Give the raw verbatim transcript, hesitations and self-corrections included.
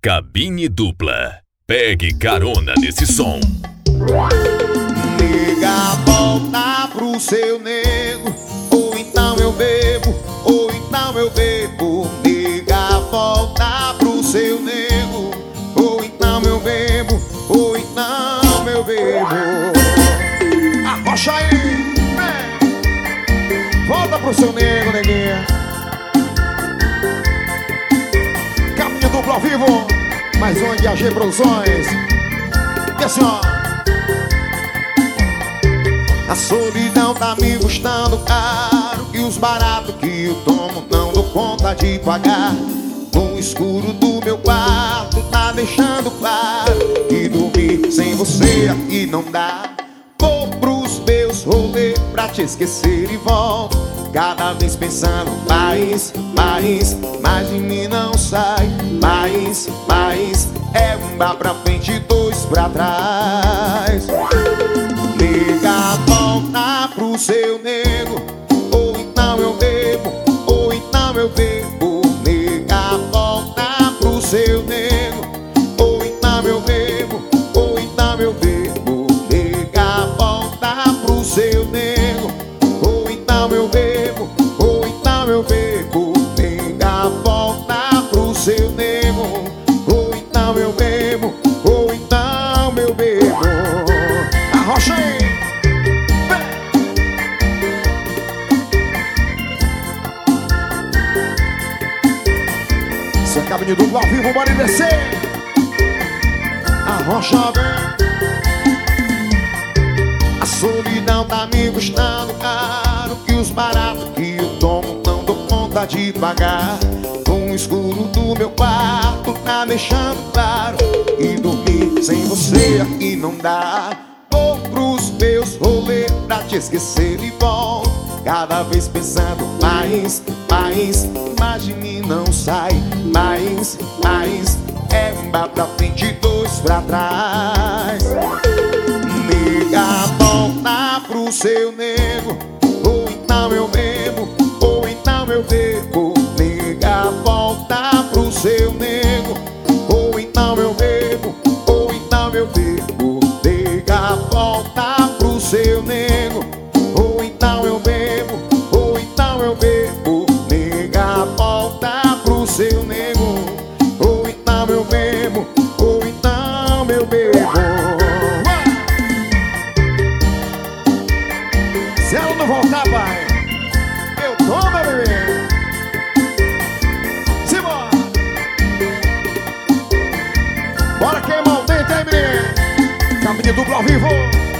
Cabine dupla. Pegue carona nesse som. Nega, volta pro seu nego, ou então eu bebo, ou então eu bebo. Nega, volta pro seu nego, ou então eu bebo, ou então eu bebo. Arrocha aí, vem. Volta pro seu nego, neguinha. Cabine dupla ao vivo, mais um de A G Produções. E assim, ó. A solidão tá me custando caro, e os baratos que eu tomo não dou conta de pagar. No escuro do meu quarto tá deixando claro que dormir sem você aqui não dá. Vou pros meus rolês pra te esquecer e volto, cada vez pensando mais, mais, mais de mim não sai. Mais, mais, é um bar pra frente e dois pra trás. Nega, volta pro seu nego, ou então eu bebo, ou então eu bebo. Nega, volta pro seu nego, ou então eu bebo, ou então eu bebo. Nega, volta pro seu nego, ou então eu bebo, ou então eu bebo. Nega, volta pro seu nego, ou então eu bebo, ou então eu bebo. Arrocha aí. Essa é a cabine dupla ao vivo, bora descer. Arrocha bem. A solidão tá me custando caro, que os baratos que eu tomo não dou conta de pagar. No escuro do meu quarto tá deixando claro que dormir sem você aqui não dá. Vou pros meus rolês pra te esquecer e volto, cada vez pensando mais, mais, mais de mim não sai. Mais, mais, é um bar pra frente e dois pra trás. Nega, volta pro seu nego, ou então eu bebo, ou então eu bebo. Nega, volta pro seu nego, ou então eu bebo, ou então eu bebo. Nega, volta pro seu nego, ou então eu bebo, ou então eu bebo. Nega, volta pro seu nego, ou então eu bebo, ou então eu bebo. Se ela não voltar, pai, eu tomo, bebê. Simbora. Bora queimar o dente aí, menino. Cabine dupla ao vivo.